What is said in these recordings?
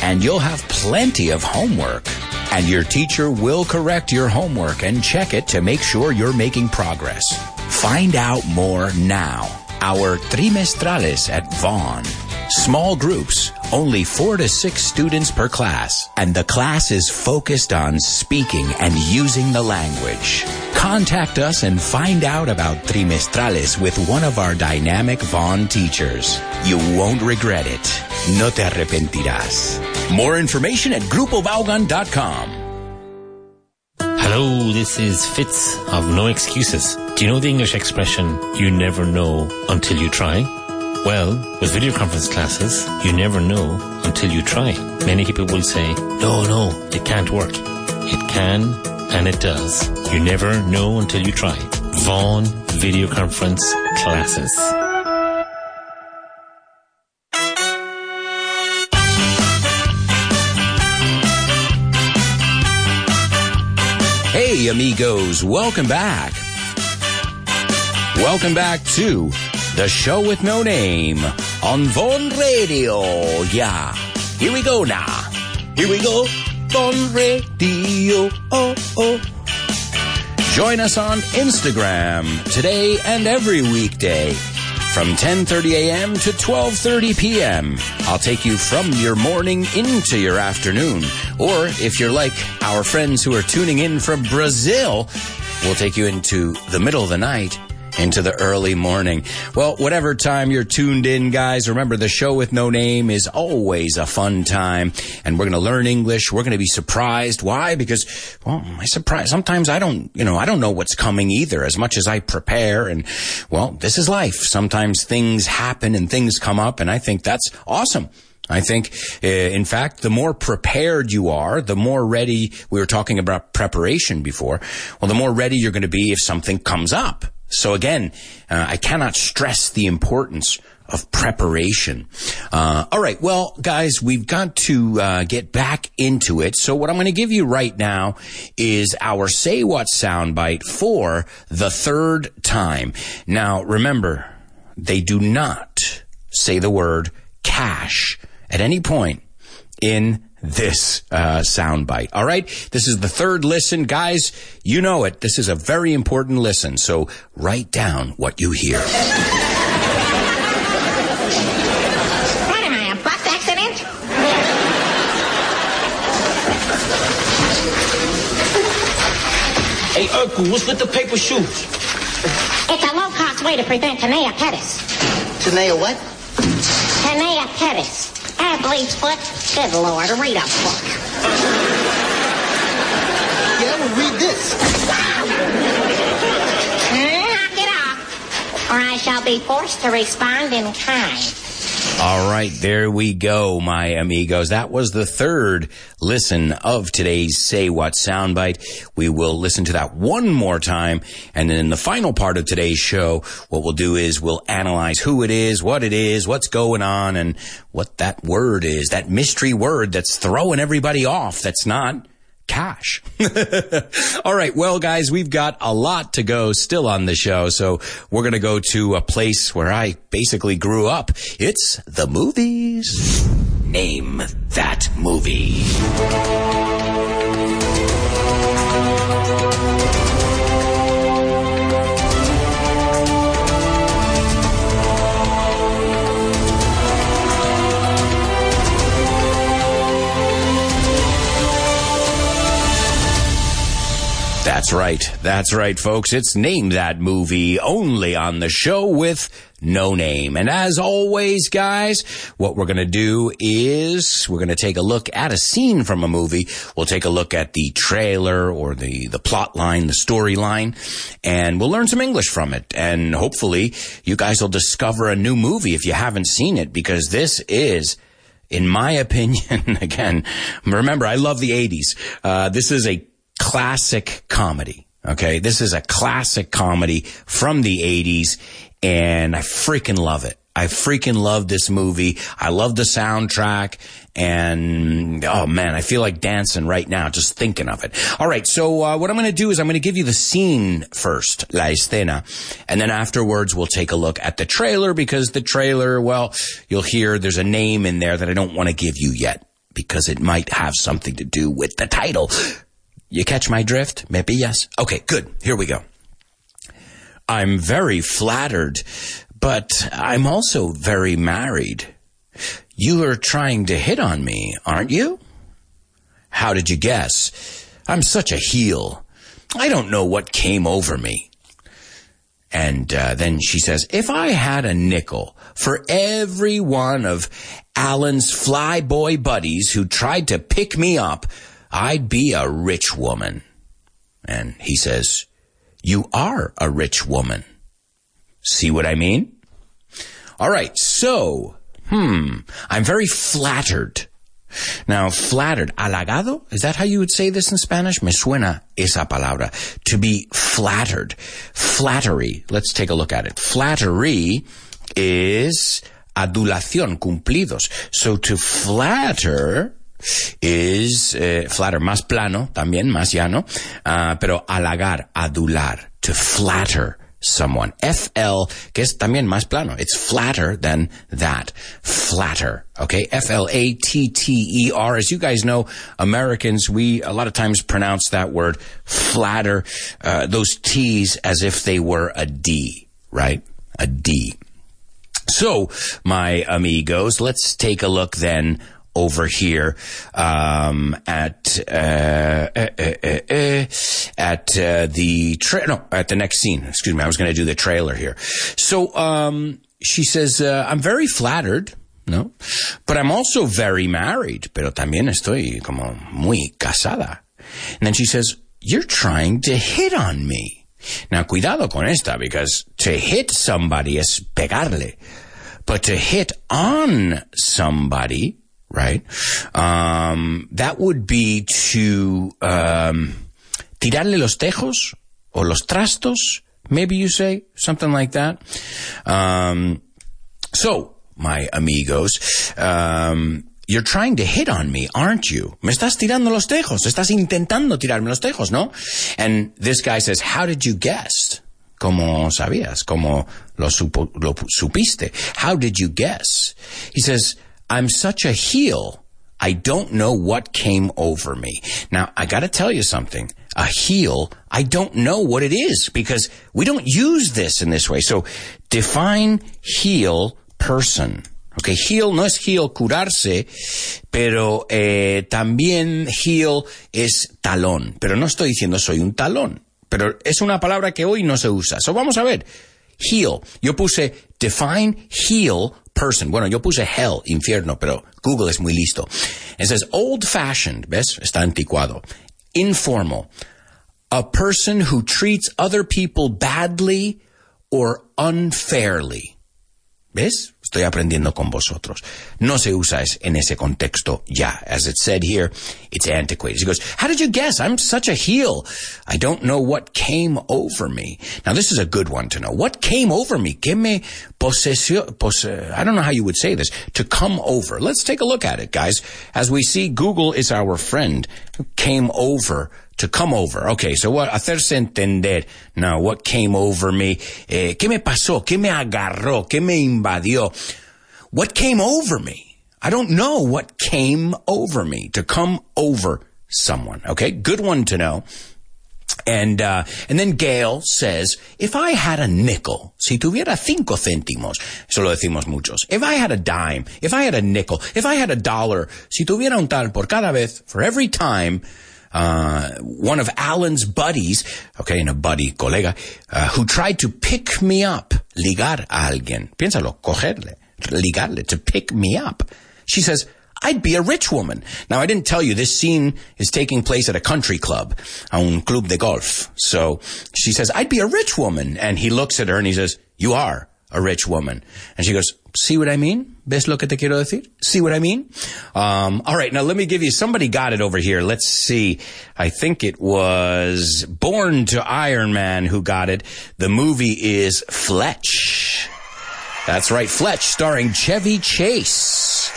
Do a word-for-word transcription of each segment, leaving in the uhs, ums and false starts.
and you'll have plenty of homework. And your teacher will correct your homework and check it to make sure you're making progress. Find out more now. Our trimestrales at Vaughan. Small groups, only four to six students per class, and the class is focused on speaking and using the language. Contact us and find out about trimestrales with one of our dynamic Vaughan teachers. You won't regret it. No te arrepentirás. More information at grupo vaughan dot com. Hello, this is Fitz of No Excuses. Do you know the English expression, you never know until you try? Well, with video conference classes, you never know until you try. Many people will say, no, no, it can't work. It can, and it does. You never know until you try. Vaughan Video Conference Classes. Hey, amigos, welcome back. Welcome back to The Show with No Name on Vaughan Radio. Yeah, here we go now. Here we go, Vaughan Radio. Oh, oh. Join us on Instagram today and every weekday from ten thirty a.m. to twelve thirty p.m. I'll take you from your morning into your afternoon. Or if you're like our friends who are tuning in from Brazil, we'll take you into the middle of the night, into the early morning. Well, whatever time you're tuned in, guys, remember the Show with No Name is always a fun time, and we're going to learn English. We're going to be surprised. Why? Because, well, I surprise. Sometimes I don't, you know, I don't know what's coming either, as much as I prepare. And, well, this is life. Sometimes things happen and things come up, and I think that's awesome. I think, uh, in fact, the more prepared you are, the more ready. We were talking about preparation before. Well, the more ready you're going to be if something comes up. So again, uh, I cannot stress the importance of preparation. Uh, all right. Well, guys, we've got to uh, get back into it. So what I'm going to give you right now is our Say What soundbite for the third time. Now, remember, they do not say the word cash at any point in this uh soundbite. All right? This is the third listen. Guys, you know it. This is a very important listen, so write down what you hear. What am I, a bus accident? Hey, Urkel, what's with the paper shoes? It's a low-cost way to prevent tinea pedis. Tanea what? Tinea pedis. Athlete's foot. Good Lord, read a book. Yeah, I will read this. Knock it off, or I shall be forced to respond in kind. All right, there we go, my amigos. That was the third listen of today's Say What soundbite. We will listen to that one more time, and then in the final part of today's show, what we'll do is we'll analyze who it is, what it is, what's going on, and what that word is, that mystery word that's throwing everybody off, that's not cash. All right. Well, guys, we've got a lot to go still on the show. So we're going to go to a place where I basically grew up. It's the movies. Name that movie. That's right. That's right, folks. It's Name That Movie, only on the Show with No Name. And as always, guys, what we're going to do is we're going to take a look at a scene from a movie. We'll take a look at the trailer or the, the plot line, the storyline, and we'll learn some English from it. And hopefully you guys will discover a new movie if you haven't seen it, because this is, in my opinion, again, remember, I love the eighties. Uh, this is a classic comedy. Okay. This is a classic comedy from the eighties, and I freaking love it. I freaking love this movie. I love the soundtrack, and oh man, I feel like dancing right now just thinking of it. All right. So, uh, what I'm going to do is I'm going to give you the scene first, la escena, and then afterwards we'll take a look at the trailer, because the trailer, well, you'll hear there's a name in there that I don't want to give you yet, because it might have something to do with the title. You catch my drift? Maybe yes. Okay, good. Here we go. I'm very flattered, but I'm also very married. You are trying to hit on me, aren't you? How did you guess? I'm such a heel. I don't know what came over me. And uh, then she says, if I had a nickel for every one of Alan's flyboy buddies who tried to pick me up, I'd be a rich woman. And he says, you are a rich woman. See what I mean? All right, so, hmm, I'm very flattered. Now, flattered, halagado, is that how you would say this in Spanish? Me suena esa palabra. To be flattered. Flattery, let's take a look at it. Flattery is adulación, cumplidos. So to flatter is, uh, flatter, más plano, también, más llano, uh, pero halagar, adular, to flatter someone. F L, que es también más plano. It's flatter than that. Flatter. Okay? F L A T T E R. As you guys know, Americans, we a lot of times pronounce that word flatter, uh, those T's as if they were a D, right? A D. So, my amigos, let's take a look then over here um, at uh, uh, uh, uh, at uh, the tra- no at the next scene. Excuse me, I was going to do the trailer here. So um, she says, uh, "I'm very flattered, no, but I'm also very married. Pero también estoy como muy casada." And then she says, "You're trying to hit on me." Now, cuidado con esta, because to hit somebody es pegarle, but to hit on somebody, right? Um, that would be to um, tirarle los tejos o los trastos, maybe you say, something like that. Um, so, my amigos, um, you're trying to hit on me, aren't you? Me estás tirando los tejos. Estás intentando tirarme los tejos, ¿no? And this guy says, how did you guess? ¿Cómo sabías? ¿Cómo lo, supo, lo supiste? How did you guess? He says, I'm such a heel, I don't know what came over me. Now, I gotta tell you something. A heel, I don't know what it is, because we don't use this in this way. So, define heel person. Okay, heel no es heel curarse, pero eh, también heel es talón. Pero no estoy diciendo soy un talón. Pero es una palabra que hoy no se usa. So, vamos a ver. Heel. Yo puse define heel person. Bueno, yo puse hell, infierno, pero Google es muy listo. It says old-fashioned, ¿ves? Está anticuado. Informal. A person who treats other people badly or unfairly. ¿Ves? Estoy aprendiendo con vosotros. No se usa es, en ese contexto ya. As it said here, it's antiquated. He goes, how did you guess? I'm such a heel. I don't know what came over me. Now, this is a good one to know. What came over me? ¿Qué me posesió? Pose, I don't know how you would say this. To come over. Let's take a look at it, guys. As we see, Google is our friend. Came over. To come over. Okay, so what? Hacerse entender. Now, what came over me? Eh, ¿Qué me pasó? ¿Qué me agarró? ¿Qué me invadió? What came over me? I don't know what came over me. To come over someone. Okay, good one to know. And, uh, and then Gail says, if I had a nickel, si tuviera cinco céntimos, eso lo decimos muchos. If I had a dime, if I had a nickel, if I had a dollar, si tuviera un tal por cada vez, for every time, Uh, one of Alan's buddies, okay, and a buddy, colega, uh, who tried to pick me up, ligar a alguien. Piénsalo, cogerle, ligarle, to pick me up. She says, I'd be a rich woman. Now, I didn't tell you, this scene is taking place at a country club, a un club de golf. So she says, I'd be a rich woman. And he looks at her and he says, you are a rich woman. And she goes, see what I mean? ¿Ves lo que te quiero decir? See what I mean? Um, all right, now let me give you, somebody got it over here. Let's see. I think it was Born to Iron Man who got it. The movie is Fletch. That's right, Fletch, starring Chevy Chase.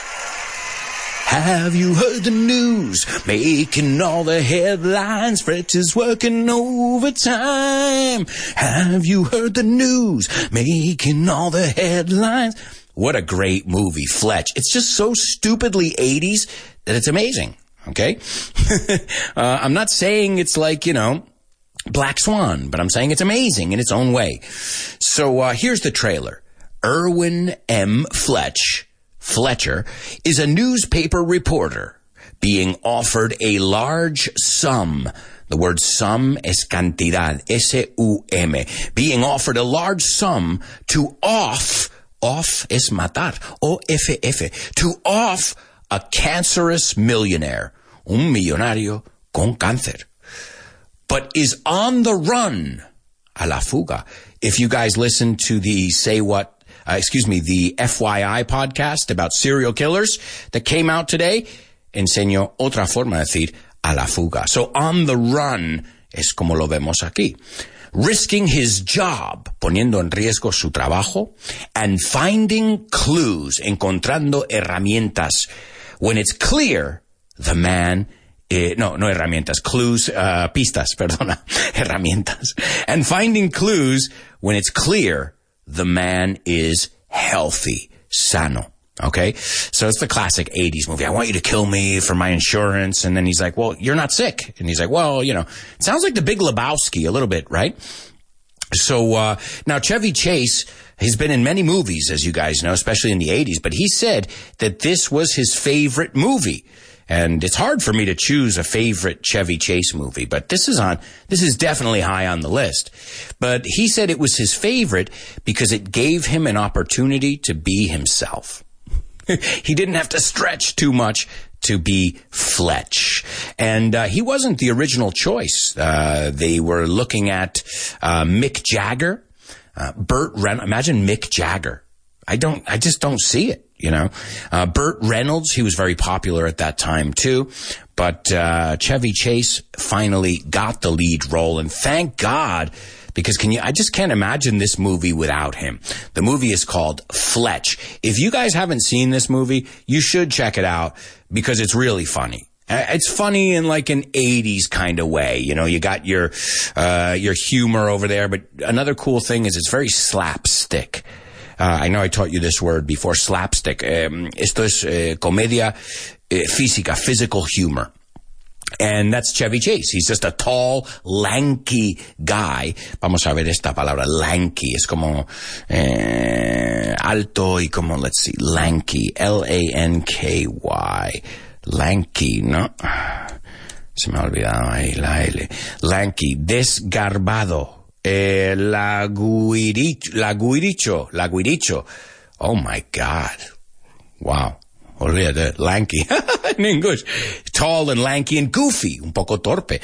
Have you heard the news? Making all the headlines. Fletch is working overtime. Have you heard the news? Making all the headlines. what a great movie, Fletch. It's just so stupidly eighties that it's amazing, okay? uh, I'm not saying it's like, you know, Black Swan, but I'm saying it's amazing in its own way. So uh, here's the trailer. Irwin M. Fletch, Fletcher, is a newspaper reporter being offered a large sum. The word sum es cantidad, S U M. Being offered a large sum to off, off es matar, O F F, to off a cancerous millionaire, un millonario con cáncer, but is on the run, a la fuga. If you guys listen to the Say What, uh, excuse me, the F Y I podcast about serial killers that came out today, enseño otra forma de decir a la fuga. So on the run es como lo vemos aquí. Risking his job, poniendo en riesgo su trabajo, and finding clues, encontrando herramientas. When it's clear, the man Eh, no, no herramientas, clues, uh, pistas, perdona, herramientas. And finding clues when it's clear the man is healthy, sano. Okay? So it's the classic eighties movie. I want you to kill me for my insurance. And then he's like, well, you're not sick. And he's like, well, you know, it sounds like the Big Lebowski a little bit, right? So, uh, now Chevy Chase has been in many movies, as you guys know, especially in the eighties, but he said that this was his favorite movie. And it's hard for me to choose a favorite Chevy Chase movie, but this is on, this is definitely high on the list. But he said it was his favorite because it gave him an opportunity to be himself. He didn't have to stretch too much to be Fletch. And uh, he wasn't the original choice. Uh, they were looking at uh, Mick Jagger, uh, Burt Reynolds. Imagine Mick Jagger. I don't, I just don't see it. You know, uh, Burt Reynolds, he was very popular at that time too, but, uh, Chevy Chase finally got the lead role, and thank God, because can you, I just can't imagine this movie without him. The movie is called Fletch. If you guys haven't seen this movie, you should check it out because it's really funny. It's funny in like an eighties kind of way. You know, you got your, uh, your humor over there, but another cool thing is it's very slapstick. Uh, I know I taught you this word before, slapstick. Um, esto es uh, comedia uh, física, physical humor. And that's Chevy Chase. He's just a tall, lanky guy. Vamos a ver esta palabra, lanky. Es como eh, alto y como, let's see, lanky. L A N K Y. Lanky, ¿no? Se me ha olvidado ahí la L. Lanky, desgarbado. Eh, laguiricho, laguiricho, laguiricho. Oh my God. Wow. Olvídate, lanky. In English. Tall and lanky and goofy. Un poco torpe.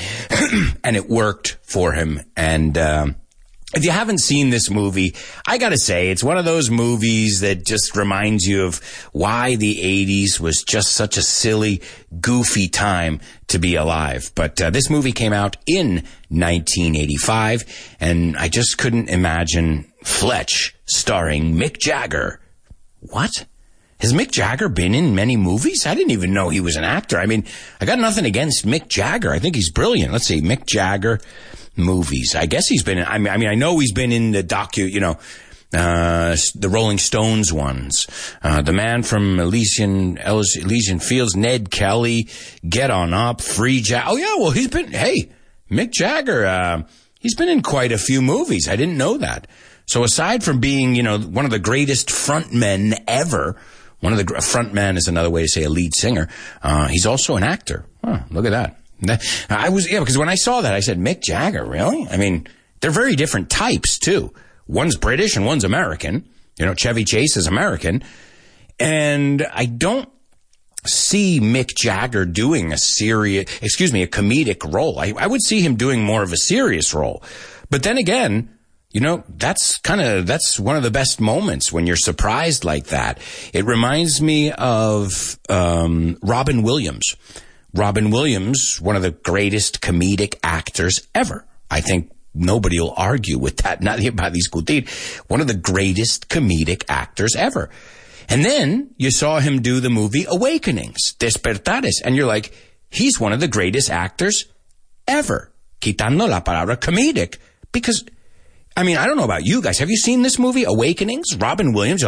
And it worked for him. And, um, if you haven't seen this movie, I gotta say, it's one of those movies that just reminds you of why the eighties was just such a silly, goofy time to be alive. But uh, this movie came out in nineteen eighty-five, and I just couldn't imagine Fletch starring Mick Jagger. What? Has Mick Jagger been in many movies? I didn't even know he was an actor. I mean, I got nothing against Mick Jagger. I think he's brilliant. Let's see, Mick Jagger movies. I guess he's been in, I mean, I mean, I know he's been in the docu, you know, uh, the Rolling Stones ones, uh, The Man from Elysian, Elysian Fields, Ned Kelly, Get On Up, Free Jack. Oh yeah, well, he's been, hey, Mick Jagger, uh, he's been in quite a few movies. I didn't know that. So aside from being, you know, one of the greatest frontmen ever, one of the, frontman is another way to say a lead singer, uh, he's also an actor. Huh, look at that. I was, yeah, because when I saw that, I said, Mick Jagger, really? I mean, they're very different types, too. One's British and one's American. You know, Chevy Chase is American. And I don't see Mick Jagger doing a serious, excuse me, a comedic role. I, I would see him doing more of a serious role. But then again, you know, that's kind of, that's one of the best moments when you're surprised like that. It reminds me of um Robin Williams. Robin Williams, one of the greatest comedic actors ever. I think nobody will argue with that. Nadie va a discutir. One of the greatest comedic actors ever. And then you saw him do the movie Awakenings, Despertares. And you're like, he's one of the greatest actors ever. Quitando la palabra comedic. Because, I mean, I don't know about you guys. Have you seen this movie, Awakenings? Robin Williams, you're like,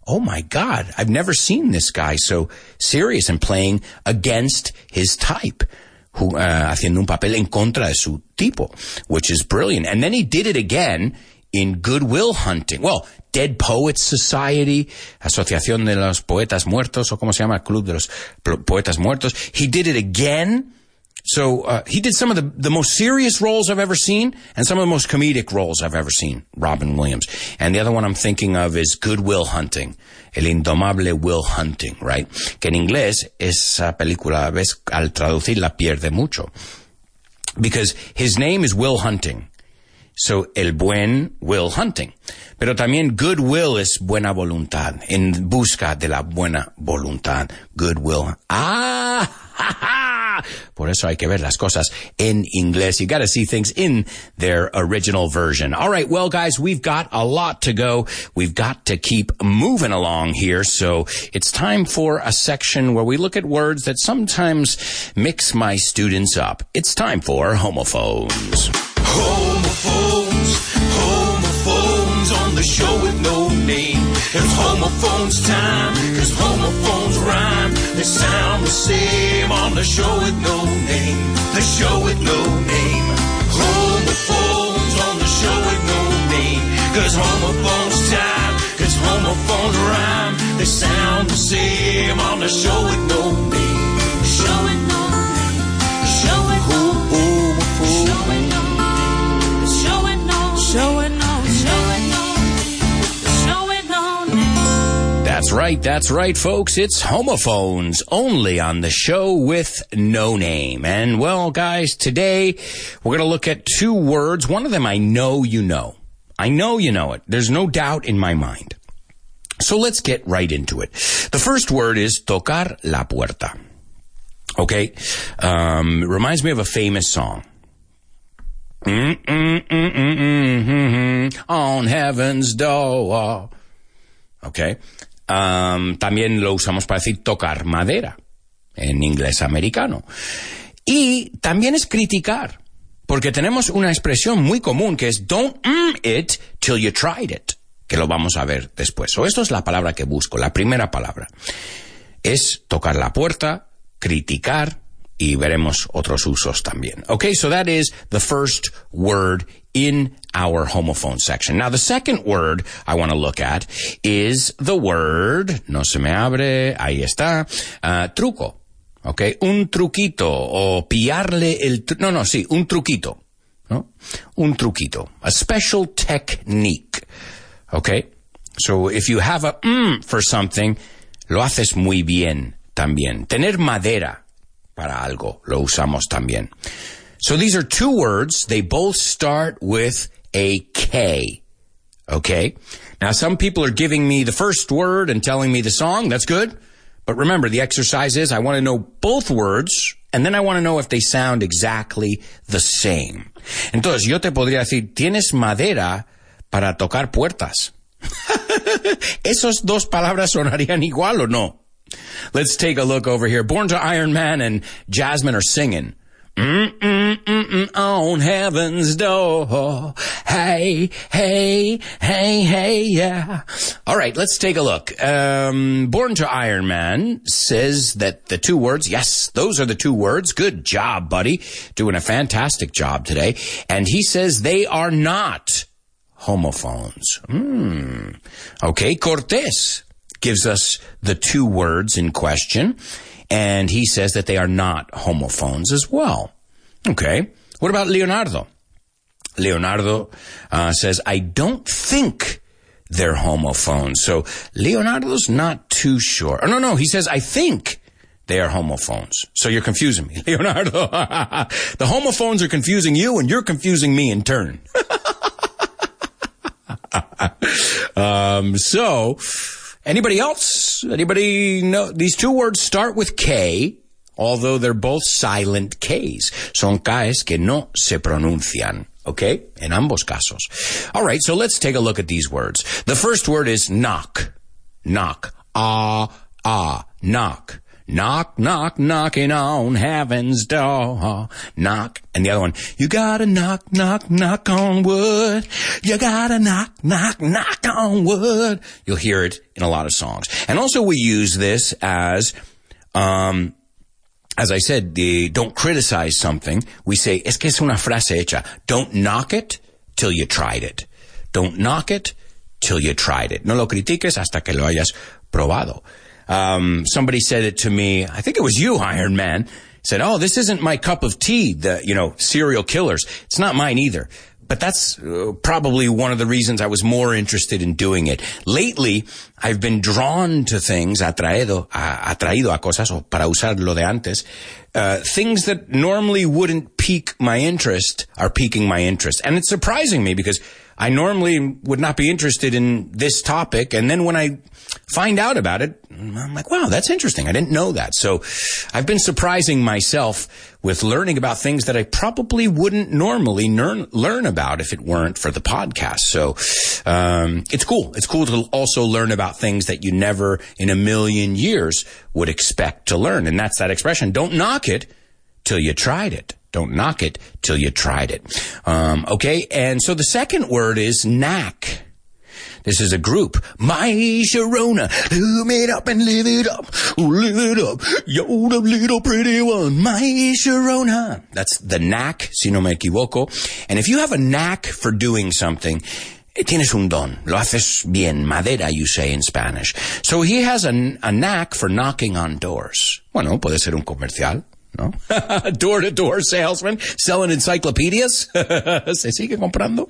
oh my God, I've never seen this guy so serious and playing against his type, who, uh, haciendo un papel en contra de su tipo, which is brilliant. And then he did it again in Good Will Hunting. Well, Dead Poets Society, Asociación de los Poetas Muertos, o como se llama, Club de los Poetas Muertos. He did it again. So uh, he did some of the, the most serious roles I've ever seen and some of the most comedic roles I've ever seen, Robin Williams. And the other one I'm thinking of is Good Will Hunting, El Indomable Will Hunting, right? Que en inglés esa película, ves, al traducirla pierde mucho. Because his name is Will Hunting. So, el buen Will Hunting. Pero también good will es buena voluntad. En busca de la buena voluntad. Good will. Ah, ja, ja. Por eso hay que ver las cosas en inglés. You gotta see things in their original version. All right, well, guys, we've got a lot to go. We've got to keep moving along here. So, it's time for a section where we look at words that sometimes mix my students up. It's time for homophones. Homophones, homophones on the show with no name. It's homophones time, cause homophones rhyme. They sound the same on the show with no name. The show with no name. Homophones on the show with no name. Cause homophones time, cause homophones rhyme. They sound the same on the show with no name. Show with no name. Show with no name. Show with no name. That's right, that's right, folks. It's homophones, only on the show with no name. And, well, guys, today we're going to look at two words. One of them I know you know. I know you know it. There's no doubt in my mind. So let's get right into it. The first word is tocar la puerta. Okay? Um, it reminds me of a famous song. Mm, mm, mm, mm, mm, mm, mm, on heaven's door. Okay. Um, también lo usamos para decir tocar madera en inglés americano. Y también es criticar, porque tenemos una expresión muy común que es don't mm it till you tried it, que lo vamos a ver después. O esto es la palabra que busco, la primera palabra. Es tocar la puerta, criticar, y veremos otros usos también. Okay, so that is the first word in our homophone section. Now, the second word I want to look at is the word, no se me abre, ahí está, uh, truco. Okay, un truquito, o pillarle el, tru- no, no, sí, un truquito, ¿no? Un truquito. A special technique. Okay, so if you have a mm for something, lo haces muy bien también. Tener madera para algo, lo usamos también. So these are two words. They both start with a K. Okay? Now, some people are giving me the first word and telling me the song. That's good. But remember, the exercise is I want to know both words, and then I want to know if they sound exactly the same. Entonces, yo te podría decir, ¿tienes madera para tocar puertas? ¿Esos dos palabras sonarían igual o no? Let's take a look over here. Born to Iron Man and Jasmine are singing. Mm, mm, mm, mm, on heaven's door. Hey, hey, hey, hey, yeah. All right, let's take a look. Um, Born to Iron Man says that the two words, yes, those are the two words. Good job, buddy. Doing a fantastic job today. And he says they are not homophones. Hmm. Okay, Cortés gives us the two words in question, and he says that they are not homophones as well. Okay. What about Leonardo? Leonardo uh, says, I don't think they're homophones. So Leonardo's not too sure. Oh, no, no, he says, I think they are homophones. So you're confusing me, Leonardo. The homophones are confusing you, and you're confusing me in turn. um, so... Anybody else? Anybody know? These two words start with K, although they're both silent Ks. Son Ks que no se pronuncian. Okay? En ambos casos. All right, so let's take a look at these words. The first word is knock. Knock. Ah, ah, knock. Knock, knock, knocking on heaven's door. Knock. And the other one, you gotta knock, knock, knock on wood. You gotta knock, knock, knock on wood. You'll hear it in a lot of songs. And also we use this as, um, as I said, the, don't criticize something. We say, es que es una frase hecha. Don't knock it till you tried it. Don't knock it till you tried it. No lo critiques hasta que lo hayas probado. Um, somebody said it to me, I think it was you, Iron Man, said, oh, this isn't my cup of tea, the, you know, serial killers. It's not mine either. But that's uh, probably one of the reasons I was more interested in doing it. Lately, I've been drawn to things, atraído, a, atraído a cosas, o para usar lo de antes, uh, things that normally wouldn't pique my interest are piquing my interest. And it's surprising me because I normally would not be interested in this topic, and then when I find out about it, I'm like, wow, that's interesting. I didn't know that. So I've been surprising myself with learning about things that I probably wouldn't normally learn, learn about if it weren't for the podcast. So um, it's cool. It's cool to also learn about things that you never in a million years would expect to learn. And that's that expression, don't knock it till you tried it. Don't knock it till you tried it. Um, okay, and so the second word is knack. This is a group. My Sharona, live it up and live it up. Live it up. Yo, the little pretty one. My Sharona. That's the knack, si no me equivoco. And if you have a knack for doing something, tienes un don. Lo haces bien. Madera, you say in Spanish. So he has a, a knack for knocking on doors. Bueno, puede ser un comercial. ¿No? Door-to-door salesman selling encyclopedias. Se sigue comprando.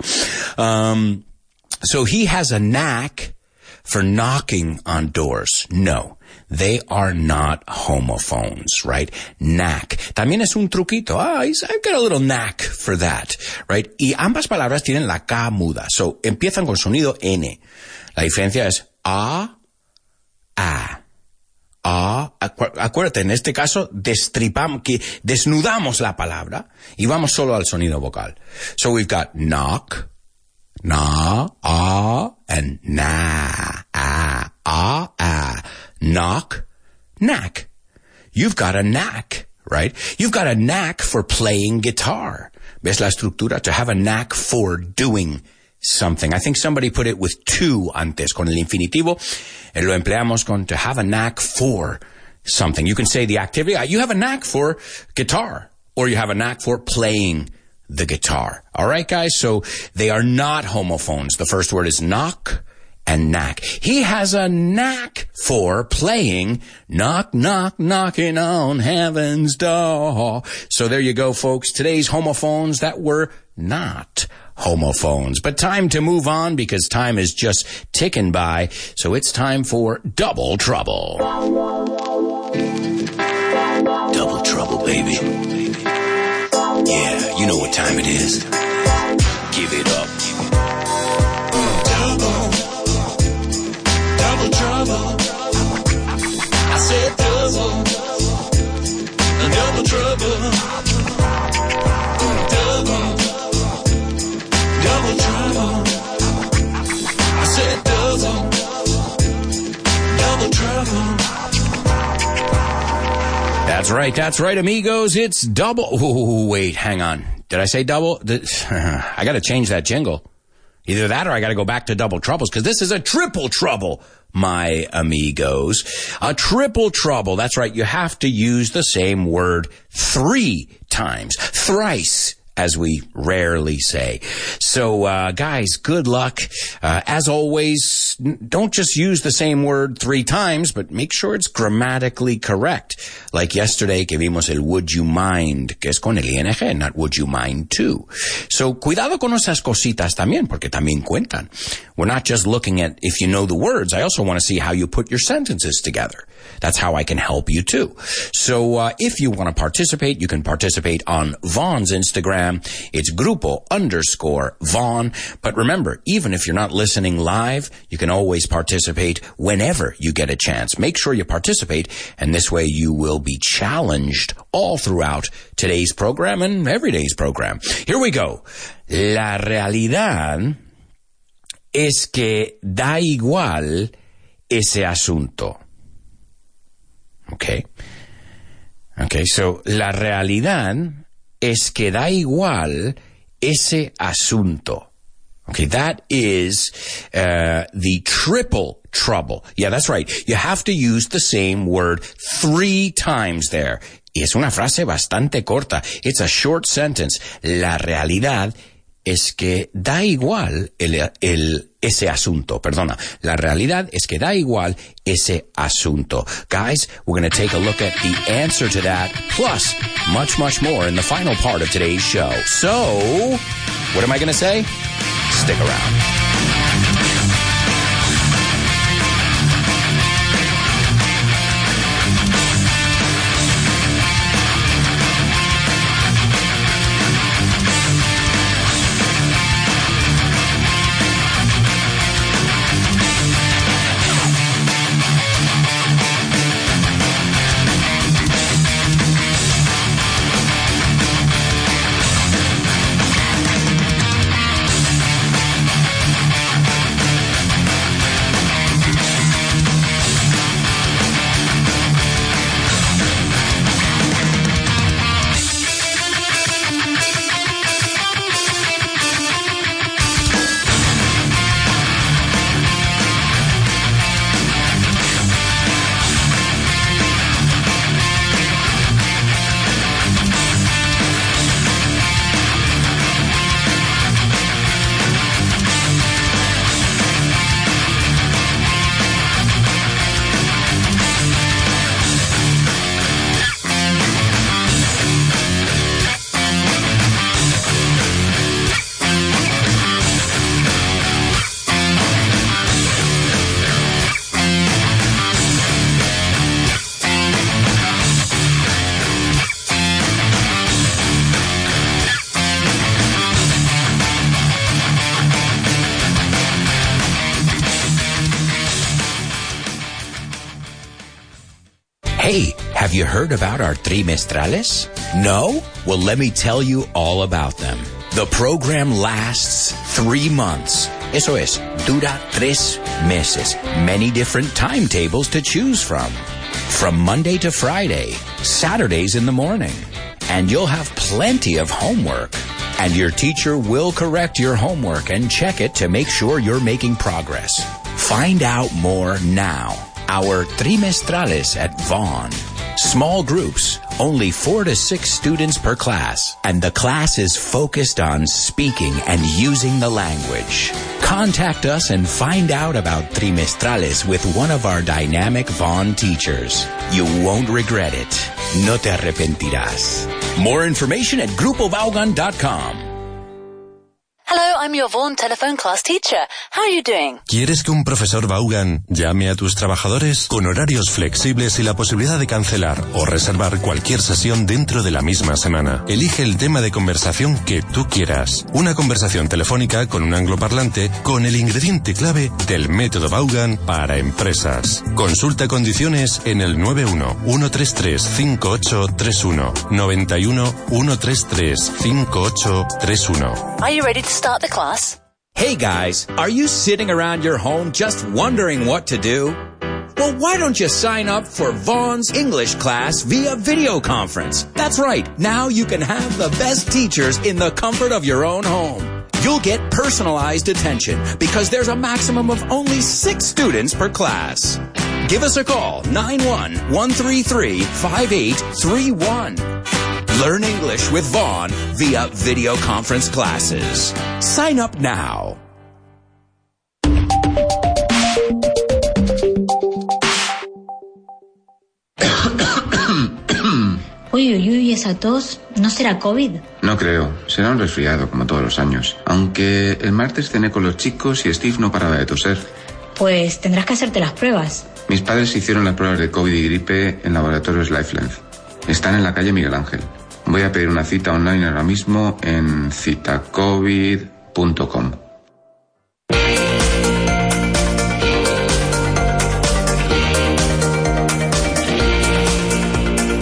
Um, so he has a knack for knocking on doors. No, they are not homophones, right? Knack. También es un truquito. Ah, I've got a little knack for that, right? Y ambas palabras tienen la K muda. So empiezan con sonido N. La diferencia es A, A. Ah, acuérdate, en este caso, destripamos, que desnudamos la palabra y vamos solo al sonido vocal. So we've got knock, na, ah, and na, ah, ah, ah. Knock, knack. You've got a knack, right? You've got a knack for playing guitar. ¿Ves la estructura? To have a knack for doing something. I think somebody put it with to antes, con el infinitivo. Lo empleamos con to have a knack for something. You can say the activity, you have a knack for guitar, or you have a knack for playing the guitar. All right, guys? So they are not homophones. The first word is knock and knack. He has a knack for playing knock, knock, knocking on heaven's door. So there you go, folks. Today's homophones that were not homophones. But time to move on because time is just ticking by. So it's time for Double Trouble. Double trouble, baby. Yeah, you know what time it is. Give it up. Double. Double trouble. I said double. Double trouble. Double. Double trouble. I said double. Double trouble. That's right, that's right, amigos. It's double. Oh, wait, hang on. Did I say double? I got to change that jingle. Either that or I got to go back to double troubles because this is a triple trouble, my amigos. A triple trouble. That's right. You have to use the same word three times. Thrice, as we rarely say. So, uh, guys, good luck. Uh, as always, don't just use the same word three times, but make sure it's grammatically correct. Like yesterday que vimos el would you mind, que es con el ing, not would you mind too. So, cuidado con esas cositas también, porque también cuentan. We're not just looking at if you know the words. I also want to see how you put your sentences together. That's how I can help you too. So, uh, if you want to participate, you can participate on Vaughn's Instagram. It's grupo underscore Vaughn. But remember, even if you're not listening live, you can always participate whenever you get a chance. Make sure you participate, and this way you will be challenged all throughout today's program and every day's program. Here we go. La realidad es que da igual ese asunto. Okay. Okay, so la realidad es que da igual ese asunto. Okay, that is uh, the triple trouble. Yeah, that's right. You have to use the same word three times there. Y es una frase bastante corta. It's a short sentence. La realidad es que da igual el, el, ese asunto. Perdona. La realidad es que da igual ese asunto. Guys, we're going to take a look at the answer to that, plus much, much more in the final part of today's show. So, what am I going to say? Stick around. Hey, have you heard about our trimestrales? No? Well, let me tell you all about them. The program lasts three months. Eso es, dura tres meses. Many different timetables to choose from. From Monday to Friday, Saturdays in the morning. And you'll have plenty of homework. And your teacher will correct your homework and check it to make sure you're making progress. Find out more now. Our trimestrales at Vaughan. Small groups, only four to six students per class, and the class is focused on speaking and using the language. Contact us and find out about trimestrales with one of our dynamic Vaughan teachers. You won't regret it. No te arrepentirás. More information at grupo vaughan dot com. Hello, I'm your Vaughan telephone class teacher. How are you doing? ¿Quieres que un profesor Vaughan llame a tus trabajadores? Con horarios flexibles y la posibilidad de cancelar o reservar cualquier sesión dentro de la misma semana. Elige el tema de conversación que tú quieras. Una conversación telefónica con un angloparlante con el ingrediente clave del método Vaughan para empresas. Consulta condiciones en el nueve uno, uno tres tres, cinco ocho tres uno, noventa y uno, uno tres tres, cinco ocho tres uno. Are you ready to start the class? Hey guys, are you sitting around your home just wondering what to do? Well, why don't you sign up for Vaughan's English class via video conference? That's right, now you can have the best teachers in the comfort of your own home. You'll get personalized attention because there's a maximum of only six students per class. Give us a call, nine one, one three three, five eight three one. Learn English with Vaughan via video conference classes. Sign up now. Uy, uy, uy, esa tos, ¿no será COVID? No creo, será un resfriado como todos los años. Aunque el martes cené con los chicos y Steve no paraba de toser. Pues tendrás que hacerte las pruebas. Mis padres hicieron las pruebas de COVID y gripe en laboratorios Lifelength. Están en la calle Miguel Ángel. Voy a pedir una cita online ahora mismo en cita covid punto com.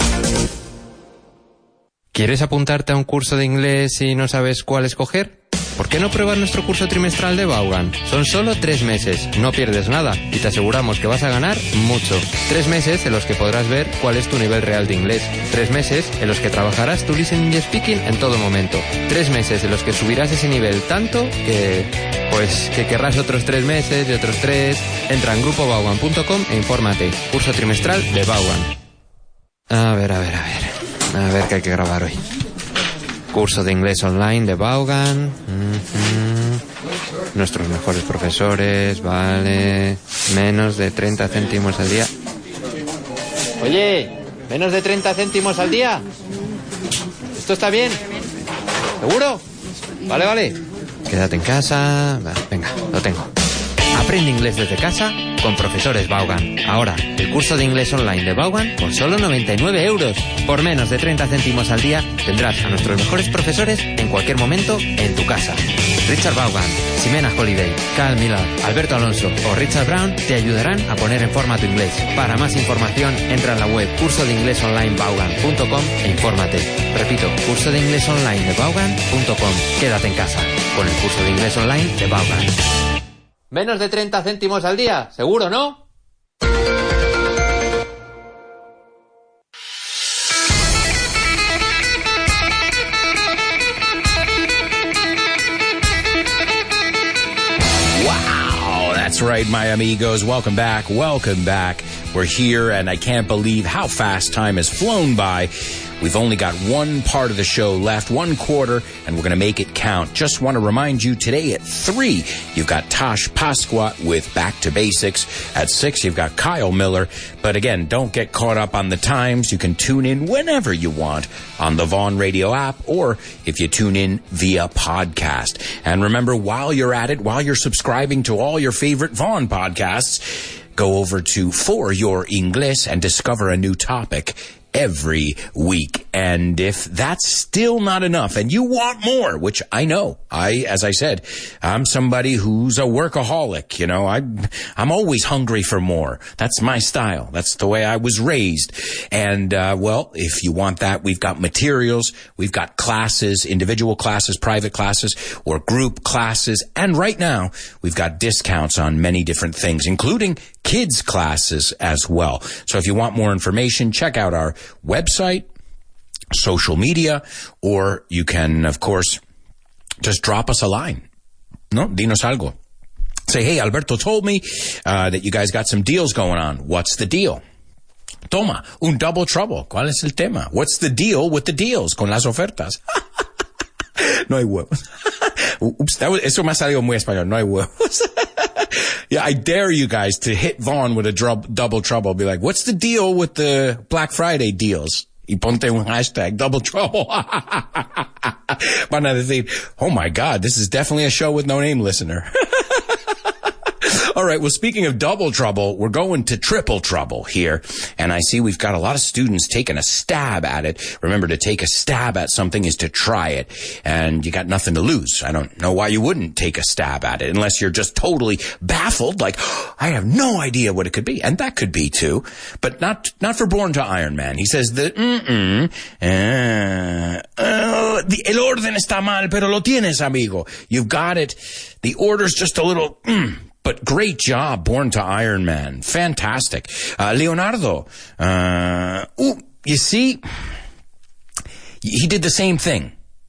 ¿Quieres apuntarte a un curso de inglés y no sabes cuál escoger? ¿por qué no pruebas nuestro curso trimestral de Vaughan? Son solo tres meses, no pierdes nada y te aseguramos que vas a ganar mucho. Tres meses en los que podrás ver cuál es tu nivel real de inglés. Tres meses en los que trabajarás tu listening y speaking en todo momento. Tres meses en los que subirás ese nivel tanto que... pues que querrás otros tres meses y otros tres. Entra en grupo vaughan punto com e infórmate. Curso trimestral de Vaughan. A ver, a ver, a ver. A ver qué hay que grabar hoy. Curso de inglés online de Vaughan. Mm-hmm. Nuestros mejores profesores, vale. Menos de treinta céntimos al día. Oye, menos de treinta céntimos al día. ¿Esto está bien? ¿Seguro? Vale, vale. Quédate en casa. Venga, lo tengo. Aprende inglés desde casa con profesores Vaughan. Ahora, el curso de inglés online de Vaughan por solo noventa y nueve euros. Por menos de treinta céntimos al día tendrás a nuestros mejores profesores en cualquier momento en tu casa. Richard Vaughan, Ximena Holiday, Cal Miller, Alberto Alonso o Richard Brown te ayudarán a poner en forma tu inglés. Para más información, entra en la web curso de inglés online vaughan punto com e infórmate. Repito, curso de inglés online de vaughan punto com. Quédate en casa con el curso de inglés online de Vaughan. Menos de treinta céntimos al día, seguro, ¿no? Wow, that's right, my amigos. Welcome back, welcome back. We're here, and I can't believe how fast time has flown by. We've only got one part of the show left, one quarter, and we're going to make it count. Just want to remind you, today at three, you've got Tosh Pasqua with Back to Basics. At six, you've got Kyle Miller. But again, don't get caught up on the times. You can tune in whenever you want on the Vaughn Radio app, or if you tune in via podcast. And remember, while you're at it, while you're subscribing to all your favorite Vaughn podcasts, go over to For Your English and discover a new topic every week. And if that's still not enough and you want more, which I know, I, as I said, I'm somebody who's a workaholic, you know, I, I'm always hungry for more. That's my style. That's the way I was raised. And, uh, well, if you want that, we've got materials, we've got classes, individual classes, private classes, or group classes. And right now, we've got discounts on many different things, including kids classes as well. So if you want more information, check out our website, social media, or you can, of course, just drop us a line. No, dinos algo. Say, hey, Alberto told me uh, that you guys got some deals going on. What's the deal? Toma, un double trouble. ¿Cuál es el tema? What's the deal with the deals, con las ofertas? No hay huevos. Ups, that was, eso me ha salido muy español. No hay huevos. Yeah, I dare you guys to hit Vaughn with a dub, double trouble. Be like, what's the deal with the Black Friday deals? Y ponte un hashtag, double trouble. Van a decir, oh my God, this is definitely a show with no name listener. All right, well, speaking of double trouble, we're going to triple trouble here. And I see we've got a lot of students taking a stab at it. Remember, to take a stab at something is to try it. And you got nothing to lose. I don't know why you wouldn't take a stab at it, unless you're just totally baffled, like, oh, I have no idea what it could be. And that could be, too. But not not for Born to Iron Man. He says that, mm-mm, uh, uh, the, el orden está mal, pero lo tienes, amigo. You've got it. The order's just a little... Mm, But great job, Born to Iron Man. Fantastic. Uh, Leonardo, uh, ooh, you see, he did the same thing.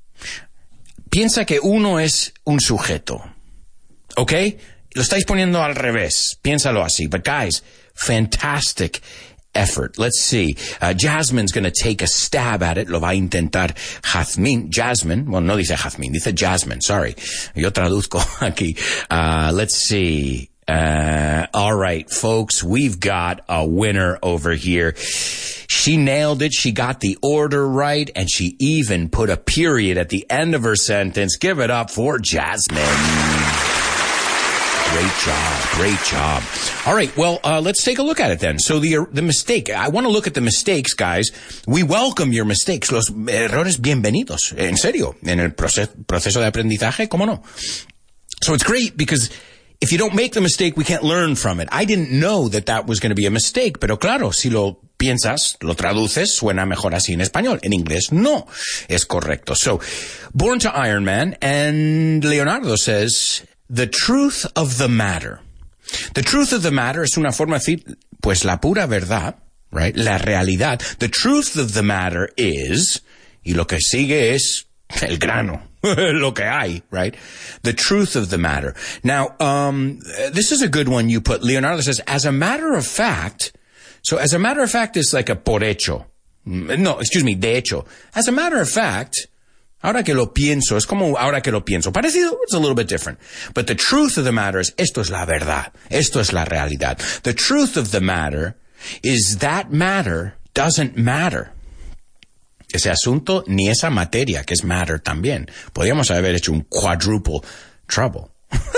Piensa que uno es un sujeto. ¿Ok? Lo estáis poniendo al revés. Piénsalo así. But guys, fantastic effort. Let's see. Uh, Jasmine's going to take a stab at it. Lo va a intentar Jazmín. Jasmine. Well, no dice Jazmín. Dice Jasmine. Sorry. Yo traduzco aquí. Uh, let's see. Uh, all right, folks. We've got a winner over here. She nailed it. She got the order right. And she even put a period at the end of her sentence. Give it up for Jasmine. Great job. Great job. All right. Well, uh, let's take a look at it then. So the, the mistake, I want to look at the mistakes, guys. We welcome your mistakes. Los errores bienvenidos. En serio. En el proceso, proceso de aprendizaje, ¿cómo no? So it's great because if you don't make the mistake, we can't learn from it. I didn't know that that was going to be a mistake, pero claro, si lo piensas, lo traduces, suena mejor así en español. En inglés no es correcto. So, Born to Iron Man, and Leonardo says, the truth of the matter. The truth of the matter es una forma de decir, pues la pura verdad, right? La realidad. The truth of the matter is, y lo que sigue es el grano. Lo que hay, right? The truth of the matter. Now, um, this is a good one you put. Leonardo says, as a matter of fact, so as a matter of fact is like a por hecho. No, excuse me, de hecho. As a matter of fact, ahora que lo pienso, es como ahora que lo pienso. Parecido, it's a little bit different. But the truth of the matter is, esto es la verdad. Esto es la realidad. The truth of the matter is that matter doesn't matter. Ese asunto ni esa materia, que es matter también. Podríamos haber hecho un quadruple trouble.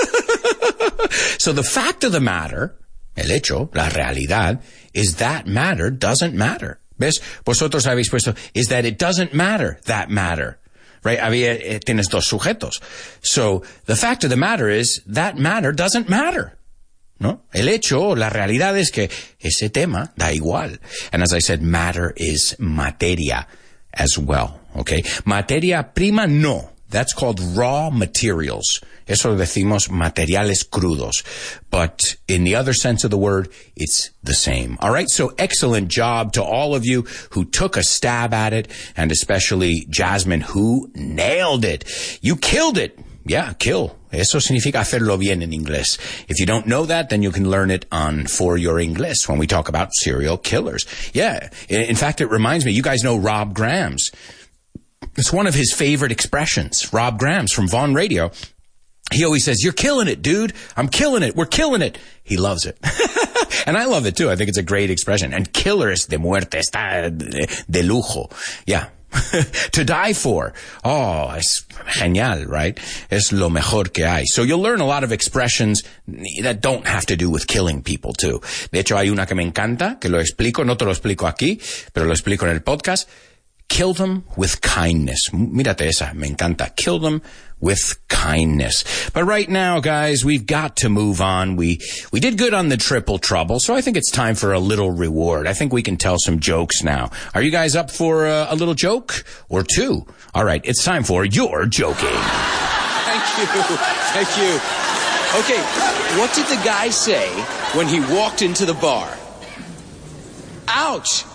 So the fact of the matter, el hecho, la realidad, is that matter doesn't matter. ¿Ves? Vosotros habéis puesto, is that it doesn't matter, that matter. Right? Había, eh, tienes dos sujetos. So the fact of the matter is, that matter doesn't matter. ¿No? El hecho, la realidad es que ese tema da igual. And as I said, matter is materia as well, okay? Materia prima, no. That's called raw materials. Eso decimos materiales crudos. But in the other sense of the word, it's the same. All right? So excellent job to all of you who took a stab at it, and especially Jasmine, who nailed it. You killed it. Yeah, kill. Eso significa hacerlo bien en inglés. If you don't know that, then you can learn it on For Your English when we talk about serial killers. Yeah. In fact, it reminds me, you guys know Rob Grams. It's one of his favorite expressions. Rob Grams from Vaughn Radio. He always says, you're killing it, dude. I'm killing it. We're killing it. He loves it. And I love it too. I think it's a great expression. And killer es de muerte. Está de lujo. Yeah. To die for. Oh, es genial, right? Es lo mejor que hay. So you'll learn a lot of expressions that don't have to do with killing people too. De hecho, hay una que me encanta, que lo explico, no te lo explico aquí, pero lo explico en el podcast. Kill them with kindness. Mírate esa, me encanta. Kill them with kindness. But right now, guys, we've got to move on. We we did good on the triple trouble, so I think it's time for a little reward. I think we can tell some jokes now. Are you guys up for a, a little joke or two? All right, it's time for You're Joking. Thank you. Thank you. Okay, what did the guy say when he walked into the bar? Ouch.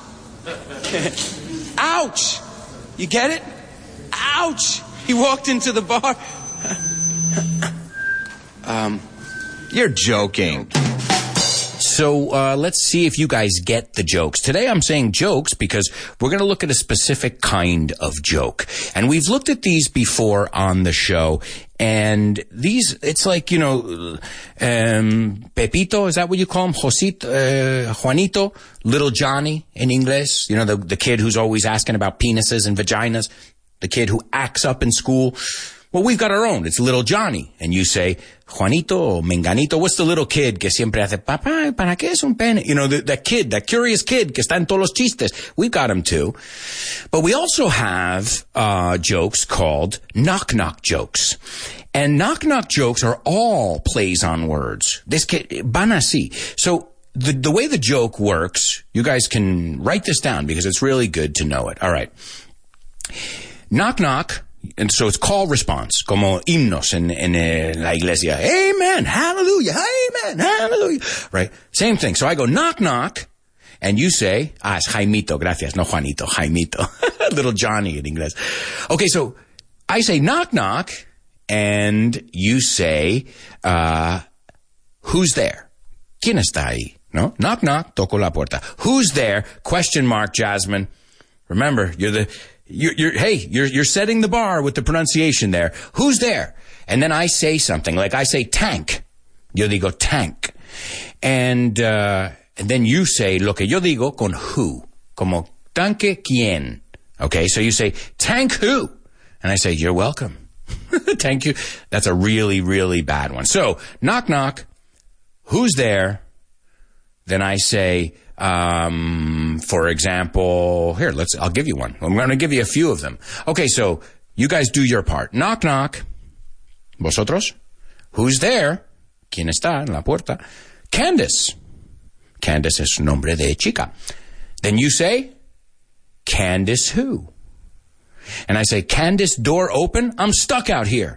Ouch! You get it? Ouch! He walked into the bar. um, you're joking. So uh, let's see if you guys get the jokes. Today I'm saying jokes because we're going to look at a specific kind of joke. And we've looked at these before on the show. And these, it's like, you know, um, Pepito, is that what you call him? Josito, uh, Juanito, Little Johnny in English. You know, the, the kid who's always asking about penises and vaginas. The kid who acts up in school. Well, we've got our own. It's Little Johnny. And you say, Juanito o Menganito. What's the little kid que siempre hace, papá, ¿para qué es un pene? You know, the, that kid, that curious kid que está en todos los chistes. We've got him too. But we also have uh jokes called knock-knock jokes. And knock-knock jokes are all plays on words. This que, van así. So the, the way the joke works, you guys can write this down because it's really good to know it. All right. Knock-knock. And so it's call response, como himnos en, en eh, la iglesia. Amen, hallelujah, amen, hallelujah. Right? Same thing. So I go knock, knock, and you say, ah, es Jaimito, gracias, no Juanito, Jaimito. Little Johnny in English. Okay, so I say knock, knock, and you say, uh, who's there? ¿Quién está ahí? No? Knock, knock, toco la puerta. Who's there? Question mark, Jasmine. Remember, you're the... You're, you're, hey, you're, you're setting the bar with the pronunciation there. Who's there? And then I say something, like I say tank. Yo digo tank. And, uh, and then you say lo que yo digo con who. Como tanque quién. Okay, so you say tank who? And I say, you're welcome. Thank you. That's a really, really bad one. So, knock, knock. Who's there? Then I say, um, for example, here, let's, I'll give you one. I'm going to give you a few of them. Okay, so you guys do your part. Knock, knock. Vosotros? Who's there? ¿Quién está en la puerta? Candace. Candace es nombre de chica. Then you say, Candace who? And I say, Candace, door open? I'm stuck out here.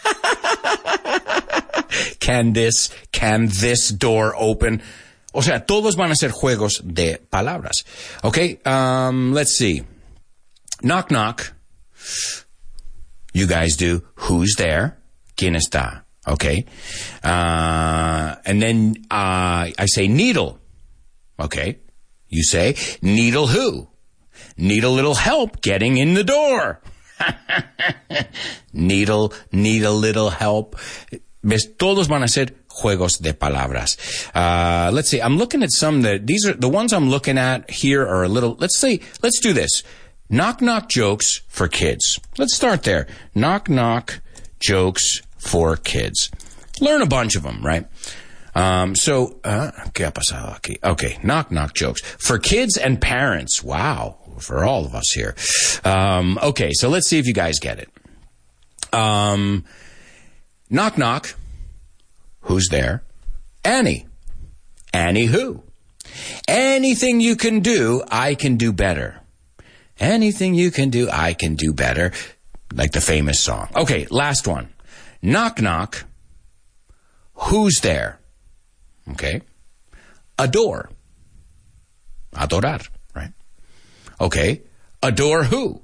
Can this, can this door open? O sea, todos van a ser juegos de palabras. Okay, um, let's see. Knock, knock. You guys do, who's there? ¿Quién está? Okay. Uh, and then uh, I say needle. Okay. You say, needle who? Need a little help getting in the door. Needle, need a little help. ¿Ves? Todos van a ser juegos de palabras. Uh, let's see. I'm looking at some that, these are, the ones I'm looking at here are a little, let's say, let's do this. Knock, knock jokes for kids. Let's start there. Knock, knock jokes for kids. Learn a bunch of them, right? Um, so, uh, ¿qué ha pasado aquí? Okay, knock, knock jokes. For kids and parents. Wow. For all of us here. Um, okay, so let's see if you guys get it. Um, knock, knock. Who's there? Annie. Annie who? Anything you can do, I can do better. Anything you can do, I can do better. Like the famous song. Okay, last one. Knock, knock. Who's there? Okay. Adore. Adorar, right? Okay. Adore who?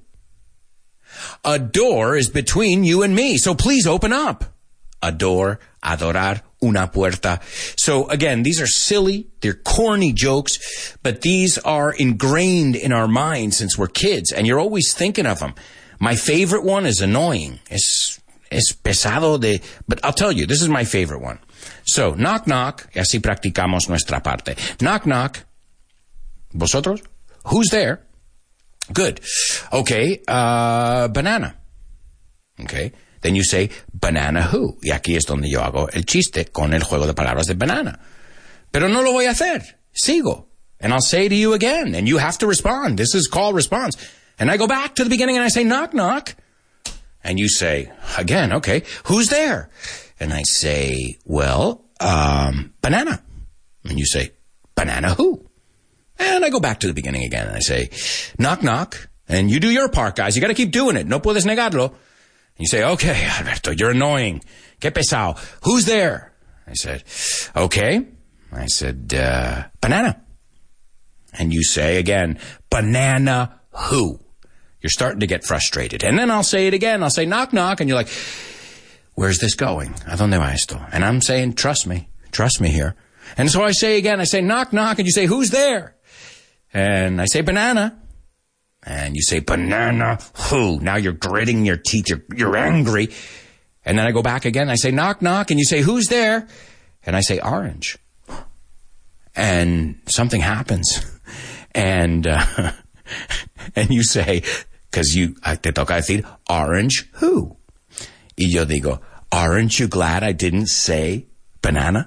A door is between you and me, so please open up. Adore, adorar, una puerta. So again, these are silly, they're corny jokes, but these are ingrained in our minds since we're kids, and you're always thinking of them. My favorite one is annoying. Es, es pesado de, but I'll tell you, this is my favorite one. So, knock, knock, y así practicamos nuestra parte. Knock, knock. ¿Vosotros? Who's there? Good. Okay, uh, banana. Okay. Then you say, banana who? Y aquí es donde yo hago el chiste con el juego de palabras de banana. Pero no lo voy a hacer. Sigo. And I'll say to you again, and you have to respond. This is call response. And I go back to the beginning and I say, knock, knock. And you say, again, okay, who's there? And I say, well, um, banana. And you say, banana who? And I go back to the beginning again and I say, knock, knock. And you do your part, guys. You got to keep doing it. No puedes negarlo. And you say, okay, Alberto, you're annoying. Qué pesado. Who's there? I said, okay. I said, uh, banana. And you say again, banana who? You're starting to get frustrated. And then I'll say it again. I'll say, knock, knock. And you're like, where's this going? ¿A dónde va esto? And I'm saying, trust me. Trust me here. And so I say again, I say, knock, knock. And you say, who's there? And I say, banana. And you say, banana who? Now you're gritting your teeth. You're, you're angry. And then I go back again. I say, knock, knock. And you say, who's there? And I say, orange. And something happens. And, uh, and you say, because you, te toca decir, orange who? Y yo digo, aren't you glad I didn't say banana?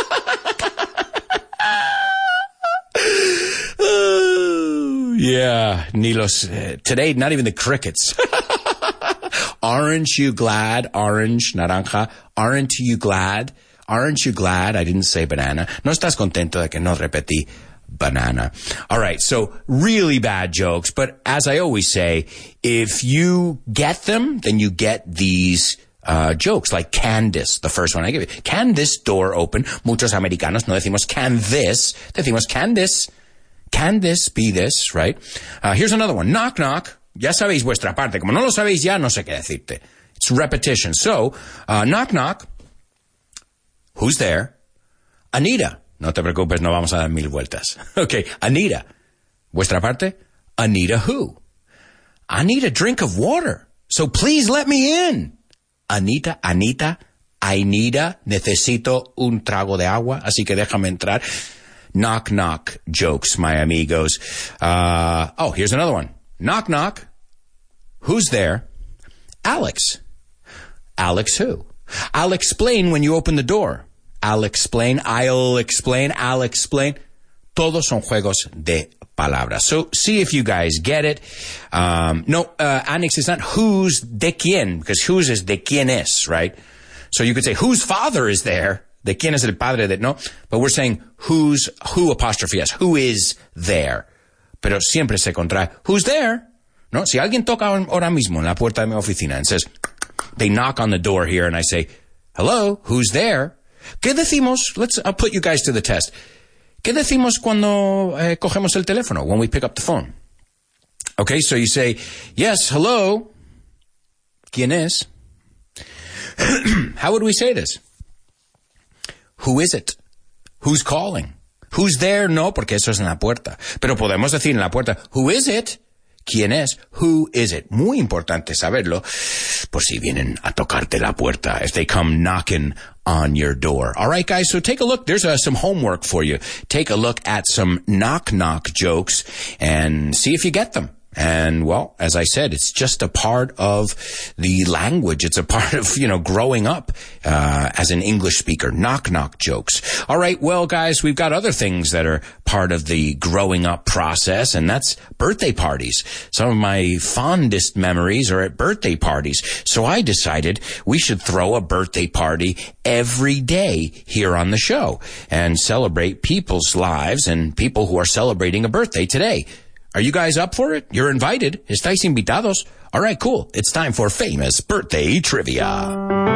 Oh, yeah, ni los, uh, today, not even the crickets. Aren't you glad, orange, naranja, aren't you glad, aren't you glad I didn't say banana? No estás contento de que no repetí banana. All right, so really bad jokes, but as I always say, if you get them, then you get these uh jokes, like can this, the first one I give you. Can this door open? Muchos americanos no decimos can this, decimos can this, can this be this, right? Uh, here's another one. Knock, knock. Ya sabéis vuestra parte. Como no lo sabéis ya, no sé qué decirte. It's repetition. So, uh, knock, knock. Who's there? Anita. No te preocupes, no vamos a dar mil vueltas. Okay, Anita. Vuestra parte? Anita who? I need a drink of water, so please let me in. Anita, Anita, Anita, necesito un trago de agua, así que déjame entrar. Knock, knock jokes, my amigos. Uh, oh, here's another one. Knock, knock. Who's there? Alex. Alex who? I'll explain when you open the door. I'll explain, I'll explain, I'll explain. Todos son juegos de palabras. So see if you guys get it. Um, no, uh, Annex is not who's de quién, because whose is de quién es, right? So you could say whose father is there. De quién es el padre de, no? But we're saying who's, who apostrophe s, who is there. pero siempre se contrae. Who's there? No, si alguien toca ahora mismo en la puerta de mi oficina and says, they knock on the door here and I say, hello, who's there? ¿Qué decimos? Let's I'll put you guys to the test. ¿Qué decimos cuando eh, cogemos el teléfono? When we pick up the phone. Okay, so you say, yes, hello. ¿Quién es? How would we say this? Who is it? Who's calling? Who's there? No, porque eso es en la puerta. Pero podemos decir en la puerta, who is it? ¿Quién es? Who is it? Muy importante saberlo por si vienen a tocarte la puerta, if they come knocking on your door. All right, guys, so take a look. There's uh, some homework for you. Take a look at some knock-knock jokes and see if you get them. And, well, as I said, it's just a part of the language. It's a part of, you know, growing up uh, as an English speaker. Knock-knock jokes. All right, well, guys, we've got other things that are part of the growing up process, and that's birthday parties. Some of my fondest memories are at birthday parties. So I decided we should throw a birthday party every day here on the show and celebrate people's lives and people who are celebrating a birthday today. Are you guys up for it? You're invited. Estáis invitados. All right, cool. It's time for famous birthday trivia.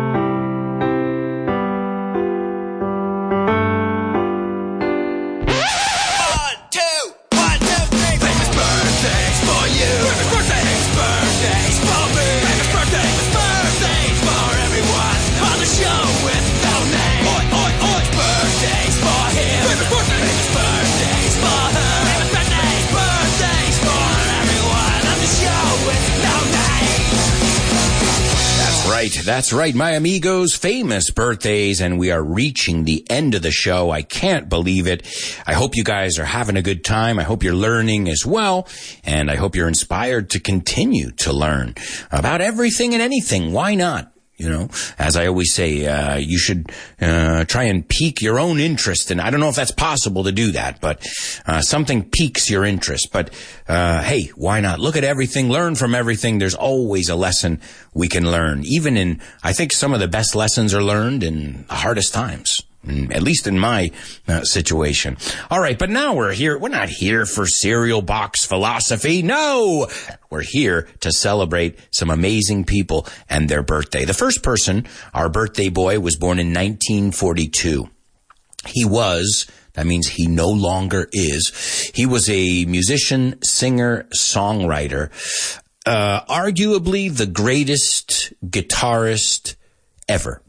Right, that's right, my amigos, famous birthdays, and we are reaching the end of the show. I can't believe it. I hope you guys are having a good time. I hope you're learning as well, and I hope you're inspired to continue to learn about everything and anything. Why not? You know, as I always say, uh, you should uh, try and pique your own interest. And I don't know if that's possible to do that, but uh, something piques your interest. But uh, hey, why not? Look at everything, learn from everything. There's always a lesson we can learn. Even in, I think some of the best lessons are learned in the hardest times. At least in my uh, situation. All right, but now we're here. We're not here for cereal box philosophy. No! We're here to celebrate some amazing people and their birthday. The first person, our birthday boy, was born in nineteen forty-two. He was, that means he no longer is, he was a musician, singer, songwriter, uh, arguably the greatest guitarist ever.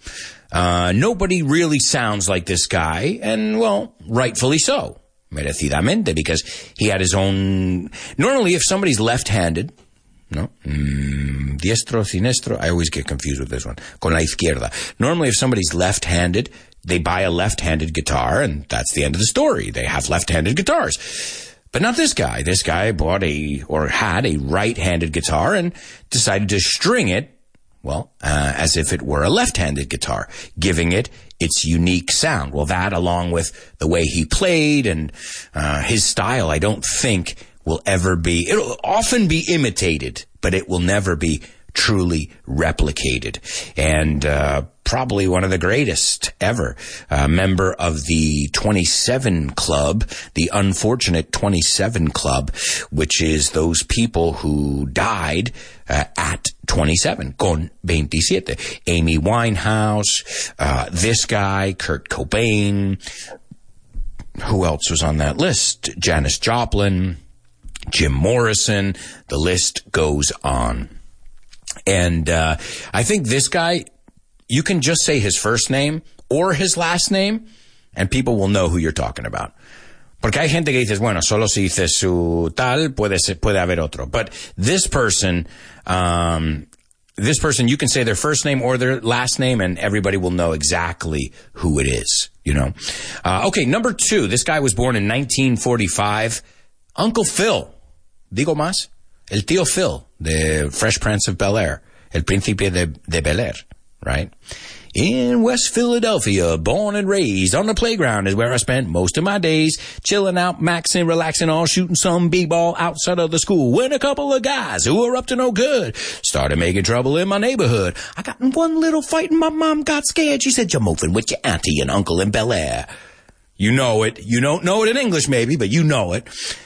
Uh, nobody really sounds like this guy, and, well, rightfully so, merecidamente, because he had his own, normally if somebody's left-handed, no, mm, diestro, sinestro, I always get confused with this one, con la izquierda. Normally if somebody's left-handed, they buy a left-handed guitar, and that's the end of the story. They have left-handed guitars. But not this guy. This guy bought a, or had a right-handed guitar and decided to string it, well, uh, as if it were a left-handed guitar, giving it its unique sound. Well, that, along with the way he played and uh, his style, I don't think will ever be, it'll often be imitated, but it will never be truly replicated. And uh probably one of the greatest ever, a uh, member of the twenty-seven Club, the unfortunate twenty-seven Club, which is those people who died uh, at twenty-seven, con veintisiete. Amy Winehouse, uh, this guy, Kurt Cobain. Who else was on that list? Janis Joplin, Jim Morrison. The list goes on. And uh I think this guy, you can just say his first name or his last name, and people will know who you're talking about. Porque hay gente que dices, bueno, solo si dices su tal, puede ser, puede haber otro. But this person, um, this person, you can say their first name or their last name, and everybody will know exactly who it is, you know. Uh, okay, number two, this guy was born in nineteen forty-five. Uncle Phil. Digo más? El tío Phil, de Fresh Prince of Bel-Air. El príncipe de, de Bel-Air. Right? In West Philadelphia, born and raised on the playground is where I spent most of my days, chilling out, maxing, relaxing, all shooting some b-ball outside of the school when a couple of guys who were up to no good started making trouble in my neighborhood. I got in one little fight and my mom got scared. She said, "You're moving with your auntie and uncle in Bel Air." You know it. You don't know it in English maybe, but you know it.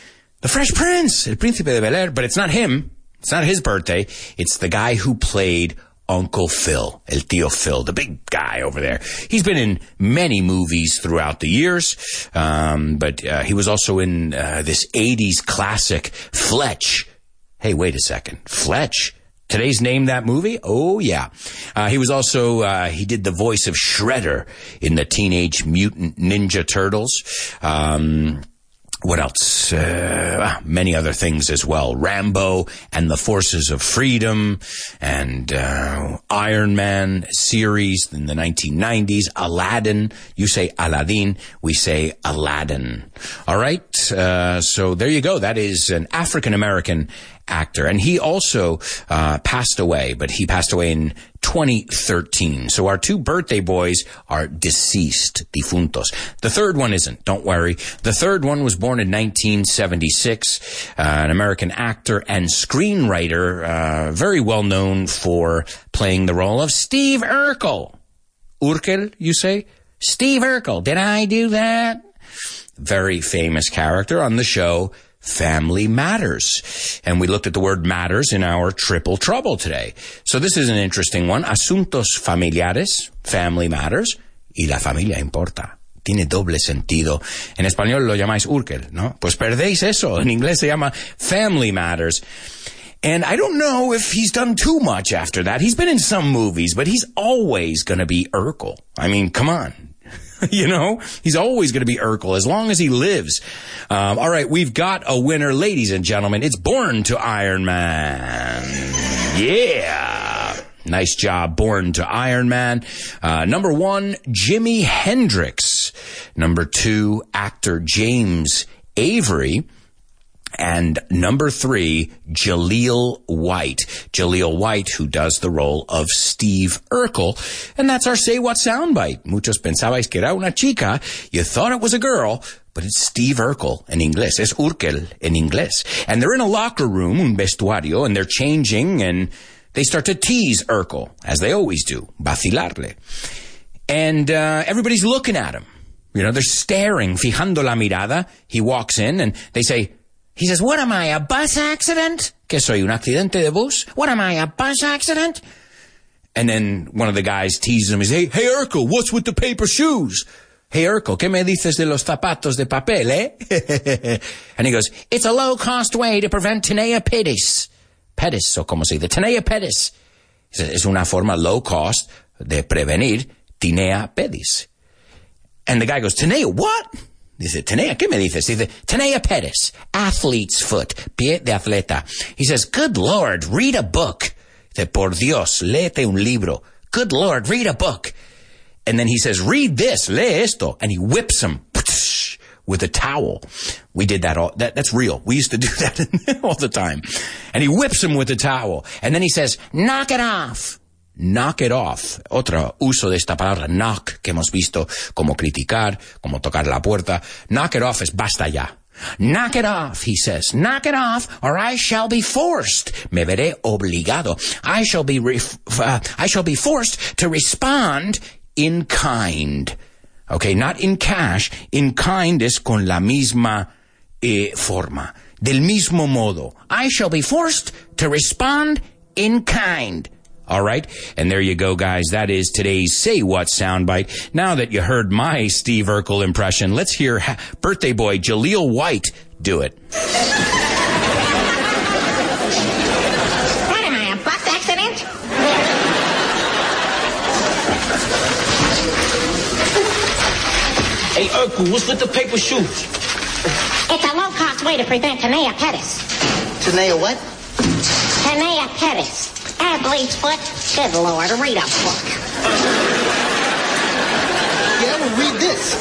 The Fresh Prince, El Príncipe de Bel-Air, but it's not him. It's not his birthday. It's the guy who played Uncle Phil, El Tío Phil, the big guy over there. He's been in many movies throughout the years, um, but uh, he was also in uh, this eighties classic, Fletch. Hey, wait a second. Fletch? Today's Name That Movie? Oh, yeah. Uh, he was also, uh, he did the voice of Shredder in the Teenage Mutant Ninja Turtles. Um... What else? Uh, many other things as well. Rambo and the Forces of Freedom and uh, Iron Man series in the nineteen nineties. Aladdin. You say Aladdin. We say Aladdin. All right. Uh, so there you go. That is an African-American actor. And he also uh, passed away, but he passed away in twenty thirteen. So our two birthday boys are deceased, difuntos. The third one isn't, don't worry. The third one was born in nineteen seventy-six, uh, an American actor and screenwriter, uh, very well known for playing the role of Steve Urkel. Urkel, you say? Steve Urkel. Did I do that? Very famous character on the show Family Matters. And we looked at the word matters in our Triple Trouble today. So this is an interesting one. Asuntos familiares, family matters, y la familia importa. Tiene doble sentido. En español lo llamáis Urkel, ¿no? Pues perdéis eso. En inglés se llama Family Matters. And I don't know if he's done too much after that. He's been in some movies, but he's always going to be Urkel. I mean, come on. You know, he's always going to be Urkel as long as he lives. Um, all right, we've got a winner, ladies and gentlemen. It's Born to Iron Man. Yeah. Nice job, Born to Iron Man. Uh, number one, Jimi Hendrix. Number two, actor James Avery. And number three, Jaleel White. Jaleel White, who does the role of Steve Urkel. And that's our Say What soundbite. Muchos pensabais que era una chica. You thought it was a girl, but it's Steve Urkel in inglés. Es Urkel in inglés. And they're in a locker room, un vestuario, and they're changing, and they start to tease Urkel, as they always do, vacilarle. And uh, everybody's looking at him. You know, they're staring, fijando la mirada. He walks in, and they say... He says, what am I, a bus accident? ¿Que soy, un accidente de bus? What am I, a bus accident? And then one of the guys teases him. He says, hey, hey, Urkel, what's with the paper shoes? Hey, Urkel, ¿qué me dices de los zapatos de papel, eh? And he goes, it's a low-cost way to prevent tinea pedis. Pedis, o como se dice, tinea pedis. He says, es una forma low-cost de prevenir tinea pedis. And the guy goes, tinea what? Dice, Tinea, ¿qué me dices? Dice, Tinea pedis, athlete's foot, pie de atleta. He says, good Lord, read a book. Dice, por Dios, léete un libro. Good Lord, read a book. And then he says, read this, lee esto. And he whips him with a towel. We did that all, that, that's real. We used to do that all the time. And he whips him with a towel. And then he says, knock it off. Knock it off. Otro uso de esta palabra, knock, que hemos visto como criticar, como tocar la puerta. Knock it off es basta ya. Knock it off, he says. Knock it off, or I shall be forced. Me veré obligado. I shall be, ref- uh, I shall be forced to respond in kind. Okay, not in cash. In kind es con la misma eh, forma. Del mismo modo. I shall be forced to respond in kind. All right? And there you go, guys. That is today's Say What soundbite. Now that you heard my Steve Urkel impression, let's hear ha- birthday boy Jaleel White do it. What am I, a bus accident? Hey, Urkel, what's with the paper shoes? It's a low-cost way to prevent tinea pedis. Tinea what? Tinea pedis. Athlete's foot. Good Lord, read a book. Yeah, well, read this.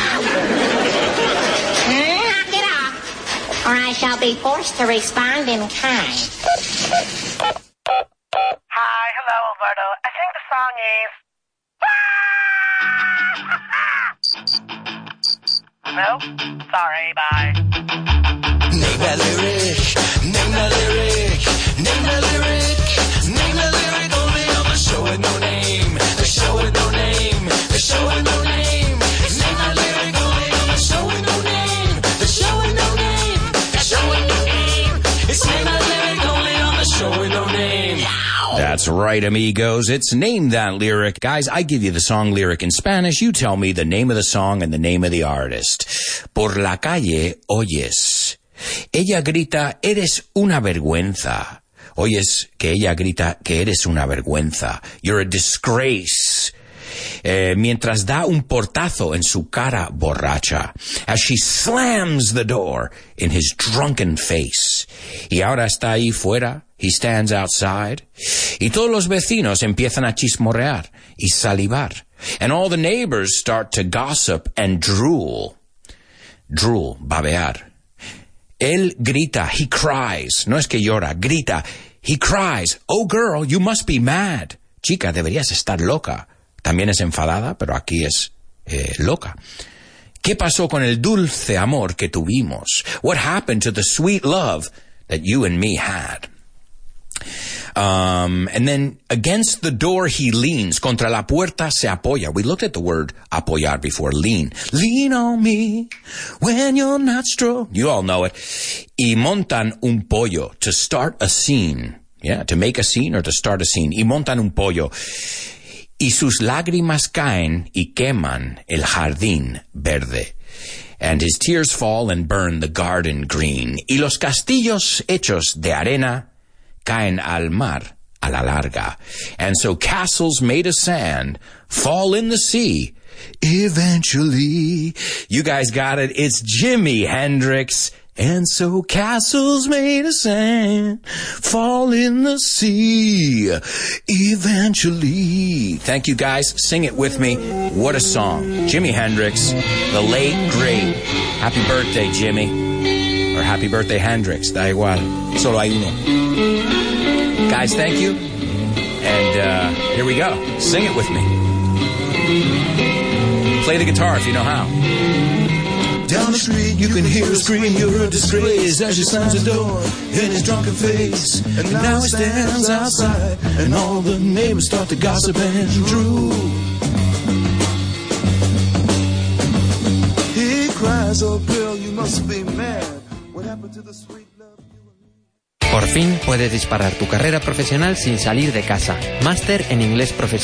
Knock it off, or I shall be forced to respond in kind. Hi, hello, Alberto. I think the song is... No? Sorry, bye. Name that lyric, name that lyric, name that lyric, name that lyric only on the show with no name, the show with no name, the show with no name. Name that lyric only on the show with no name, the show with no name, the show with That's right, amigos. It's Name That Lyric. Guys, I give you the song lyric in Spanish. You tell me the name of the song and the name of the artist. Por la calle oyes. Ella grita, eres una vergüenza. Oyes que ella grita que eres una vergüenza. You're a disgrace. Eh, mientras da un portazo en su cara borracha, as she slams the door in his drunken face. Y ahora está ahí fuera, he stands outside, y todos los vecinos empiezan a chismorrear y salivar, and all the neighbors start to gossip and drool. Drool, babear. Él grita, he cries, no es que llora, grita, he cries, oh girl, you must be mad. Chica, deberías estar loca. También es enfadada, pero aquí es eh, loca. ¿Qué pasó con el dulce amor que tuvimos? What happened to the sweet love that you and me had? Um, and then against the door he leans. Contra la puerta se apoya. We looked at the word apoyar before. Lean. Lean on me when you're not strong. You all know it. Y montan un pollo to start a scene. Yeah, to make a scene or to start a scene. Y montan un pollo. Y sus lágrimas caen y queman el jardín verde. And his tears fall and burn the garden green. Y los castillos hechos de arena caen al mar a la larga. And so castles made of sand fall in the sea eventually. You guys got it. It's Jimi Hendrix. And so castles made of sand fall in the sea eventually. Thank you, guys. Sing it with me. What a song. Jimi Hendrix, the late, great. Happy birthday, Jimmy. Or happy birthday, Hendrix. Da igual. Solo hay uno. Guys, thank you. And uh, here we go. Sing it with me. Play the guitar if you know how. Down the street you can hear her scream, you're a disgrace, as she slams the door in his drunken face. And now he stands outside, and all the neighbors start to gossip and drool. He cries, oh girl, you must be mad. What happened to the sweet love? Por fin puedes disparar tu carrera profesional sin salir de casa. Máster en inglés profesional.